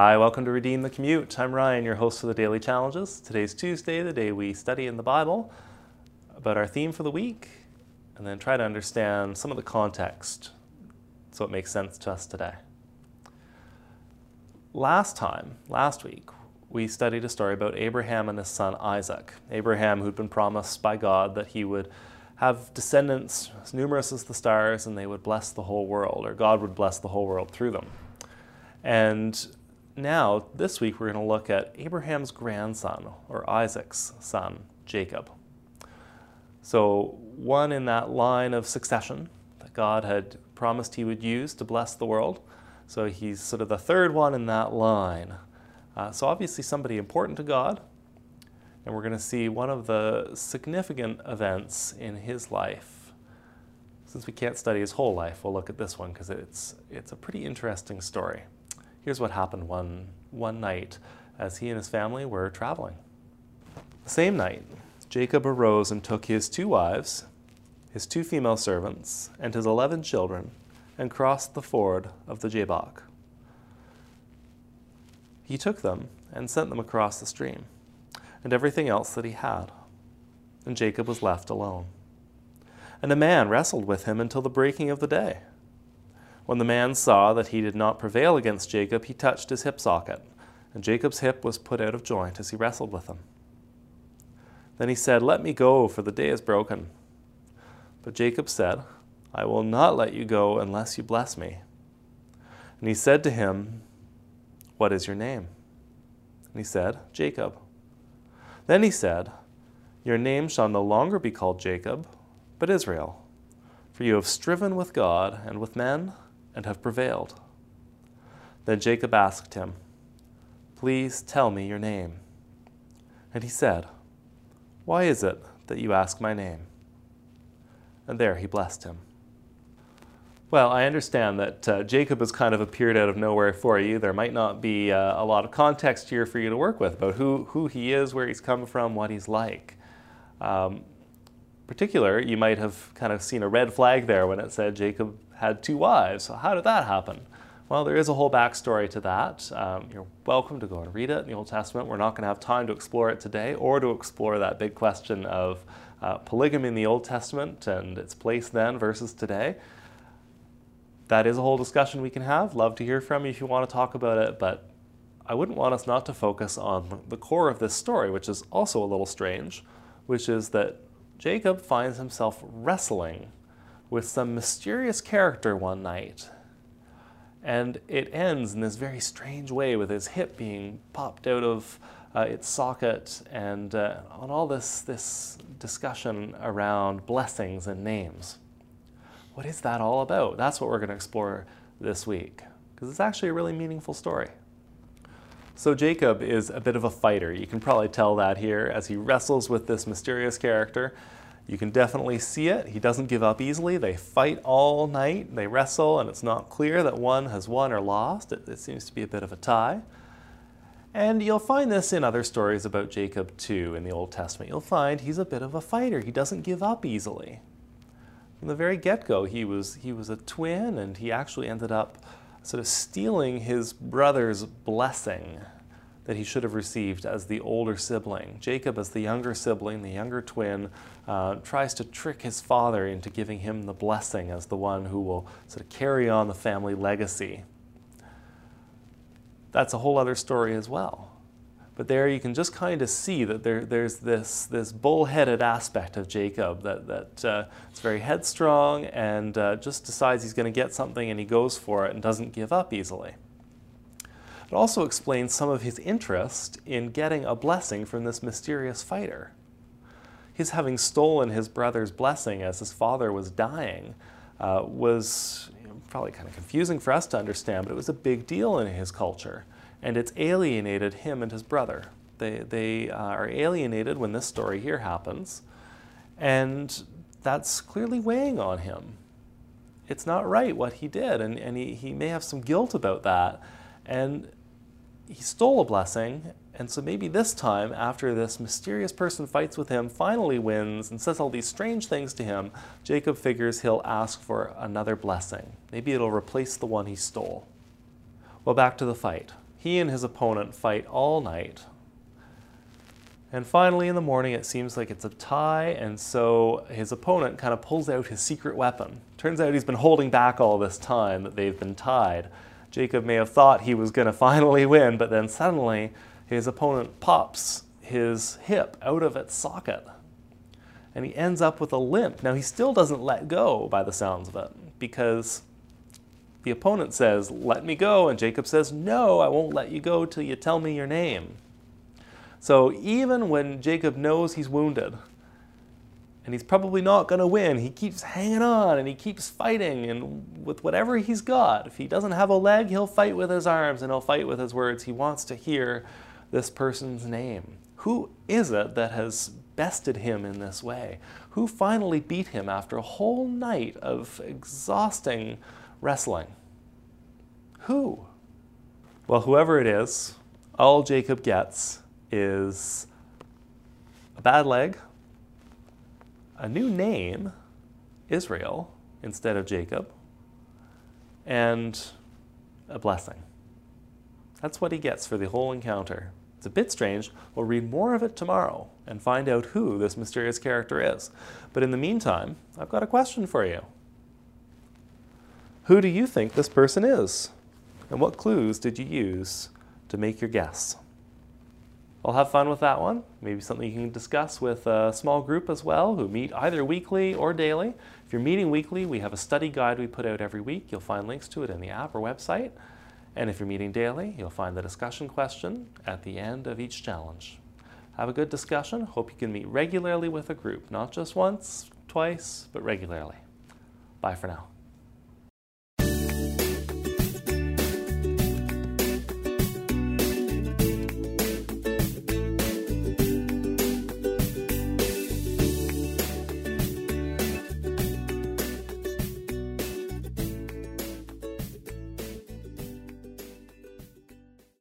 Hi, welcome to Redeem the Commute. I'm Ryan, your host for the Daily Challenges. Today's Tuesday, the day we study in the Bible about our theme for the week, and then try to understand some of the context so it makes sense to us today. Last week, we studied a story about Abraham and his son Isaac. Abraham, who'd been promised by God that he would have descendants as numerous as the stars and they would bless the whole world, or God would bless the whole world through them. And now, this week, we're going to look at Abraham's grandson, or Isaac's son, Jacob. So, one in that line of succession that God had promised he would use to bless the world. So he's sort of the third one in that line. So obviously somebody important to God. And we're going to see one of the significant events in his life. Since we can't study his whole life, we'll look at this one because it's a pretty interesting story. Here's what happened one night as he and his family were traveling. The same night, Jacob arose and took his 2 wives, his 2 female servants, and his 11 children, and crossed the ford of the Jabbok. He took them and sent them across the stream, and everything else that he had. And Jacob was left alone. And a man wrestled with him until the breaking of the day. When the man saw that he did not prevail against Jacob, he touched his hip socket, and Jacob's hip was put out of joint as he wrestled with him. Then he said, "Let me go, for the day is broken." But Jacob said, "I will not let you go unless you bless me." And he said to him, "What is your name?" And he said, "Jacob." Then he said, "Your name shall no longer be called Jacob, but Israel, for you have striven with God and with men, and have prevailed." Then Jacob asked him, "Please tell me your name." And he said, "Why is it that you ask my name?" And there he blessed him. Well, I understand that Jacob has kind of appeared out of nowhere for you. There might not be a lot of context here for you to work with about who he is, where he's come from, what he's like. Particular, you might have kind of seen a red flag there when it said Jacob had 2 wives. So how did that happen? Well, there is a whole backstory to that. You're welcome to go and read it in the Old Testament. We're not going to have time to explore it today or to explore that big question of polygamy in the Old Testament and its place then versus today. That is a whole discussion we can have. Love to hear from you if you want to talk about it, but I wouldn't want us not to focus on the core of this story, which is also a little strange, which is that Jacob finds himself wrestling with some mysterious character one night. And it ends in this very strange way with his hip being popped out of its socket and on all this discussion around blessings and names. What is that all about? That's what we're going to explore this week, because it's actually a really meaningful story. So Jacob is a bit of a fighter. You can probably tell that here as he wrestles with this mysterious character. You can definitely see it. He doesn't give up easily. They fight all night. They wrestle, and it's not clear that one has won or lost. It seems to be a bit of a tie. And you'll find this in other stories about Jacob too in the Old Testament. You'll find he's a bit of a fighter. He doesn't give up easily. From the very get-go, he was a twin, and he actually ended up sort of stealing his brother's blessing that he should have received as the older sibling. Jacob, as the younger sibling, the younger twin, tries to trick his father into giving him the blessing as the one who will sort of carry on the family legacy. That's a whole other story as well. But there you can just kind of see that there's this bull-headed aspect of Jacob that is very headstrong and just decides he's going to get something and he goes for it and doesn't give up easily. It also explains some of his interest in getting a blessing from this mysterious fighter. His having stolen his brother's blessing as his father was dying was probably kind of confusing for us to understand, but it was a big deal in his culture. And it's alienated him and his brother. They are alienated when this story here happens, and that's clearly weighing on him. It's not right what he did, and he may have some guilt about that. And he stole a blessing, and so maybe this time, after this mysterious person fights with him, finally wins and says all these strange things to him, Jacob figures he'll ask for another blessing. Maybe it'll replace the one he stole. Well, back to the fight. He and his opponent fight all night. And finally, in the morning, it seems like it's a tie, and so his opponent kind of pulls out his secret weapon. Turns out he's been holding back all this time that they've been tied. Jacob may have thought he was going to finally win, but then suddenly his opponent pops his hip out of its socket, and he ends up with a limp. Now, he still doesn't let go, by the sounds of it, because the opponent says, "Let me go," and Jacob says, "No, I won't let you go till you tell me your name." So even when Jacob knows he's wounded, and he's probably not going to win, he keeps hanging on and he keeps fighting, and with whatever he's got. If he doesn't have a leg, he'll fight with his arms and he'll fight with his words. He wants to hear this person's name. Who is it that has bested him in this way? Who finally beat him after a whole night of exhausting wrestling? Who? Well, whoever it is, all Jacob gets is a bad leg, a new name, Israel, instead of Jacob, and a blessing. That's what he gets for the whole encounter. It's a bit strange. We'll read more of it tomorrow and find out who this mysterious character is. But in the meantime, I've got a question for you. Who do you think this person is? And what clues did you use to make your guess? I'll have fun with that one. Maybe something you can discuss with a small group as well who meet either weekly or daily. If you're meeting weekly, we have a study guide we put out every week. You'll find links to it in the app or website. And if you're meeting daily, you'll find the discussion question at the end of each challenge. Have a good discussion. Hope you can meet regularly with a group, not just once, twice, but regularly. Bye for now.